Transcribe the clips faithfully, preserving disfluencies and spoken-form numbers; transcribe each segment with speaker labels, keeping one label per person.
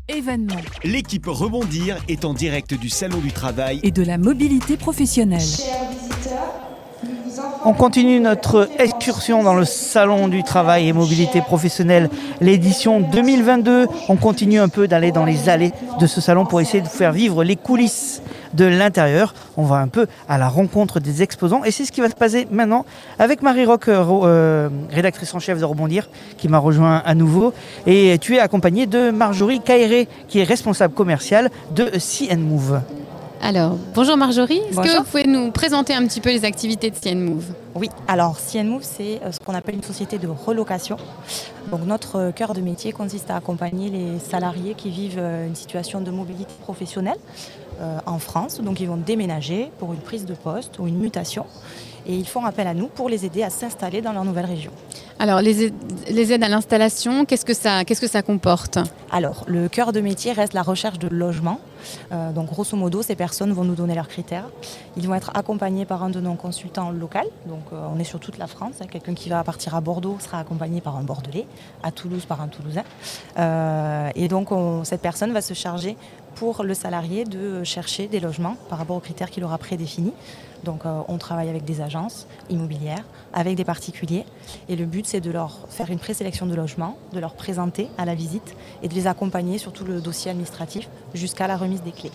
Speaker 1: Événement.
Speaker 2: L'équipe Rebondir est en direct du Salon du Travail
Speaker 1: et de la mobilité professionnelle.
Speaker 3: Chers visiteurs, nous vous informons
Speaker 4: On continue notre excursion dans le Salon du Travail et Mobilité Professionnelle, l'édition deux mille vingt-deux. On continue un peu d'aller dans les allées de ce salon pour essayer de vous faire vivre les coulisses de l'intérieur. On va un peu à la rencontre des exposants et c'est ce qui va se passer maintenant avec Marie Roch, euh, rédactrice en chef de Rebondir, qui m'a rejoint à nouveau. Et tu es accompagnée de Marjorie Caéré, qui est responsable commerciale de C and Move.
Speaker 5: Alors, bonjour Marjorie, est-ce
Speaker 6: Bonjour.
Speaker 5: que vous pouvez nous présenter un petit peu les activités de C and Move ?
Speaker 6: Oui, alors C and Move, c'est ce qu'on appelle une société de relocation. Donc notre cœur de métier consiste à accompagner les salariés qui vivent une situation de mobilité professionnelle euh, en France. Donc ils vont déménager pour une prise de poste ou une mutation. Et ils font appel à nous pour les aider à s'installer dans leur nouvelle région.
Speaker 5: Alors, les aides, les aides à l'installation, qu'est-ce que ça, qu'est-ce que ça comporte ?
Speaker 6: Alors, le cœur de métier reste la recherche de logement. Euh, donc, grosso modo, ces personnes vont nous donner leurs critères. Ils vont être accompagnés par un de nos consultants locaux. Donc, euh, on est sur toute la France. Hein. Quelqu'un qui va partir à Bordeaux sera accompagné par un Bordelais, à Toulouse par un Toulousain. Euh, et donc, on, cette personne va se charger pour le salarié de chercher des logements par rapport aux critères qu'il aura prédéfinis. Donc euh, on travaille avec des agences immobilières, avec des particuliers. Et le but, c'est de leur faire une présélection de logements, de leur présenter à la visite et de les accompagner sur tout le dossier administratif jusqu'à la remise des clés.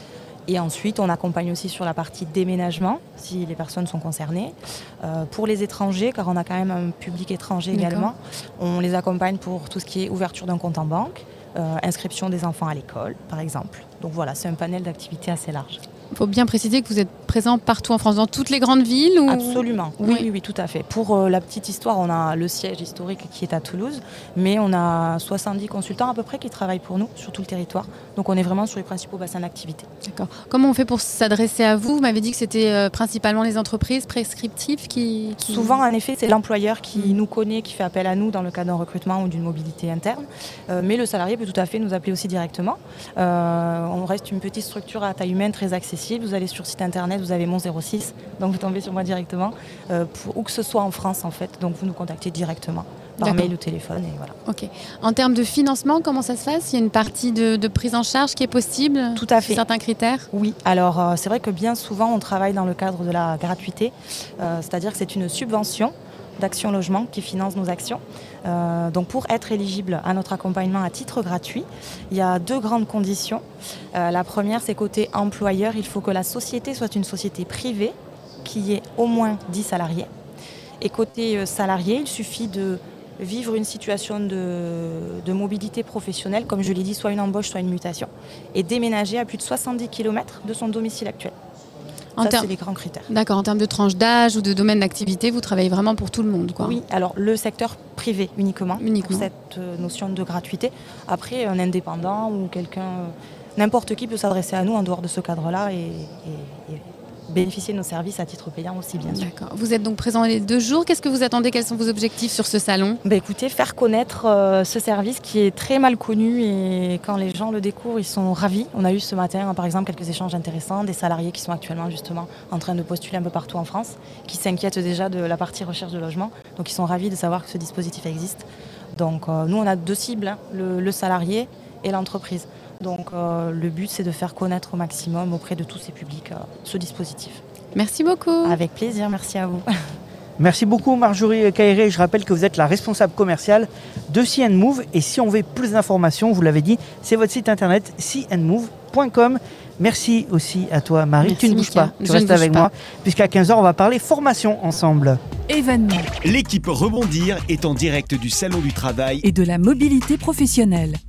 Speaker 6: Et ensuite, on accompagne aussi sur la partie déménagement, si les personnes sont concernées. Euh, pour les étrangers, car on a quand même un public étranger également, on les accompagne pour tout ce qui est ouverture d'un compte en banque, euh, inscription des enfants à l'école, par exemple. Donc voilà, c'est un panel d'activités assez large.
Speaker 5: Il faut bien préciser que vous êtes présent partout en France, dans toutes les grandes villes ou...
Speaker 6: Absolument, oui, oui, oui, tout à fait. Pour euh, la petite histoire, on a le siège historique qui est à Toulouse, mais on a soixante-dix consultants à peu près qui travaillent pour nous sur tout le territoire. Donc on est vraiment sur les principaux bassins d'activité.
Speaker 5: D'accord. Comment on fait pour s'adresser à vous ? Vous m'avez dit que c'était euh, principalement les entreprises prescriptives qui... qui...
Speaker 6: Souvent, en effet, c'est l'employeur qui mmh. nous connaît, qui fait appel à nous dans le cadre d'un recrutement ou d'une mobilité interne. Euh, mais le salarié peut tout à fait nous appeler aussi directement. Euh, on reste une petite structure à taille humaine très accessible. Vous allez sur le site internet, vous avez mon zéro six, donc vous tombez sur moi directement, euh, pour, où que ce soit en France en fait, donc vous nous contactez directement par
Speaker 5: D'accord.
Speaker 6: mail ou téléphone et voilà.
Speaker 5: Ok. En termes de financement, comment ça se passe ? Il y a une partie de, de prise en charge qui est possible ?
Speaker 6: Tout à fait.
Speaker 5: Certains critères ?
Speaker 6: Oui, alors euh, c'est vrai que bien souvent on travaille dans le cadre de la gratuité, euh, c'est-à-dire que c'est une subvention d'Action Logement qui finance nos actions. Euh, donc pour être éligible à notre accompagnement à titre gratuit, il y a deux grandes conditions. Euh, la première, c'est côté employeur, il faut que la société soit une société privée qui ait au moins dix salariés. Et côté euh, salarié, il suffit de vivre une situation de, de mobilité professionnelle, comme je l'ai dit, soit une embauche, soit une mutation, et déménager à plus de soixante-dix kilomètres de son domicile actuel.
Speaker 5: En
Speaker 6: Ça,
Speaker 5: termes...
Speaker 6: c'est les grands critères.
Speaker 5: D'accord, en termes de tranche d'âge ou de domaine d'activité, vous travaillez vraiment pour tout le monde, quoi.
Speaker 6: Oui, alors le secteur privé uniquement,
Speaker 5: uniquement.
Speaker 6: pour cette euh, notion de gratuité. Après, un indépendant ou quelqu'un, euh, n'importe qui peut s'adresser à nous en dehors de ce cadre-là et, et, et bénéficier de nos services à titre payant aussi, bien sûr.
Speaker 5: D'accord. Vous êtes donc présent les deux jours. Qu'est-ce que vous attendez ? Quels sont vos objectifs sur ce salon ?
Speaker 6: Bah, écoutez, faire connaître euh, ce service qui est très mal connu et quand les gens le découvrent, ils sont ravis. On a eu ce matin, par exemple, quelques échanges intéressants, des salariés qui sont actuellement justement en train de postuler un peu partout en France, qui s'inquiètent déjà de la partie recherche de logement. Donc ils sont ravis de savoir que ce dispositif existe. Donc euh, nous, on a deux cibles, hein, le, le salarié et l'entreprise. Donc euh, le but, c'est de faire connaître au maximum auprès de tous ces publics euh, ce dispositif.
Speaker 5: Merci beaucoup.
Speaker 6: Avec plaisir, merci à vous.
Speaker 4: Merci beaucoup Marjorie Caéré. Je rappelle que vous êtes la responsable commerciale de C and Move. Et si on veut plus d'informations, vous l'avez dit, c'est votre site internet c and move point com. Merci aussi à toi Marie.
Speaker 5: Merci,
Speaker 4: tu ne bouges
Speaker 5: Mika.
Speaker 4: pas, tu
Speaker 5: Je
Speaker 4: restes
Speaker 5: ne bouge
Speaker 4: avec
Speaker 5: pas.
Speaker 4: moi, puisqu'à quinze heures, on va parler formation ensemble.
Speaker 1: Événement
Speaker 2: L'équipe Rebondir est en direct du Salon du Travail
Speaker 1: et de la mobilité professionnelle.